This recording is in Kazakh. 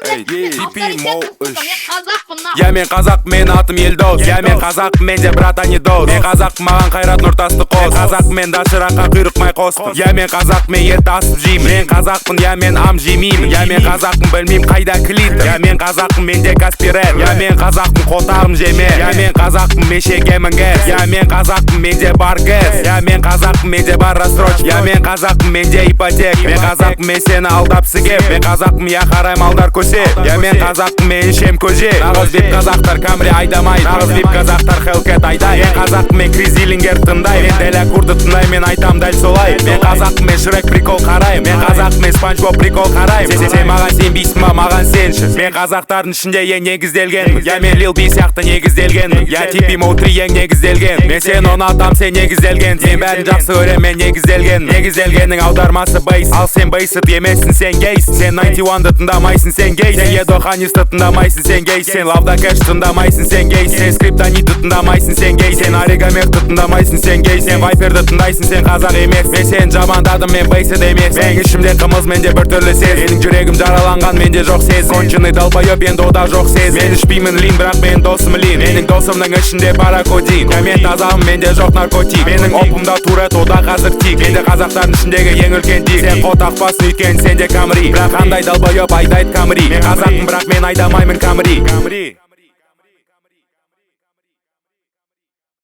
Я мен қазақ, мен атым Елдос. Я мен қазақ, менде брат не дос. Мен қазақ, маған қайрат нұртасты қос. Қазақ, мен дашыраққа құйрық май қостым. Я мен қазақ, мен ет асып жеймін. Мен қазақпын, я мен ам жемеймін. Я мен қазақпын, білмейм қайда клитер. Я мен қазақпын, менде каспирет. Я мен қазақпын, қотағым жеме. Я мен қазақпын, мешеге мінгіз. Я мен қазақпын, менде бар газ. Я мен қазақпын, менде бар рассрочка. Я мен қазақпын, менде ипотек. Мен қазақпын, мен сені алдап сігеп. Мен қазақпын, я қарайм алдар көсе. Я мен қазақпын, мен ішем көже. Нағыз деп қазақтар камри айдамайды. Нағыз деп қазақтар хелкет айдай. Мен қазақпын, мен кризилингер тыңдай. Мен дәлі курды тыңдай, мен айтам дәл солай. Мен қазақпын, мен шрек прикол қарайм. Мен қазақпын, мен спанч боб прикол қарайм. Сен маған сенбейсің ба, маған сенші. Мен қазақтардың ішінде ең негізделген. Я мен Lil B сияқты негізделген. Я типи Моутри ең негізделген. Мен сен ұнатам, сен негізделген. Сен бәрін жақсы көрем, мен негізделген. Негізделгеннің аудармасы бейс. Ал сен бейсіт емессің, сен гейс. Сен 91-ды тыңдамайсың, сен гейс. Сен Едоханисты тыңдамайсың, сен гейс. Сен Лавда Кэш тыңдамайсың, сен гейс. Сен Скриптонитті тыңдамайсың, сен гейс. Сен Оригамекті тыңдамайсың, сен гейс. Сен Вайперді тыңдайсың, сен қазақ емес. Мен сен жамандадым, мен бейсіт емес. Мен ішімде қымыз, менде бір түрлі сез. Менің жүрегім жараланған, менде жоқ сез. Конченый долбоеб, енді ода жоқ сез. Мен ішпеймін лин, бірақ мен досым лин. Менің досымның ішінде паракодин. Я мен тазамын, менде жоқ наркотик. Менің опымда турет, ода қазір тик. Менде қазақтардың ішіндегі ең үлкен дик. Сен қотақпасын өйткені сенде камри. Бірақ қандай долбоеб айдайды камри. Мен қазақпын, бірақ мен айдамаймын камри.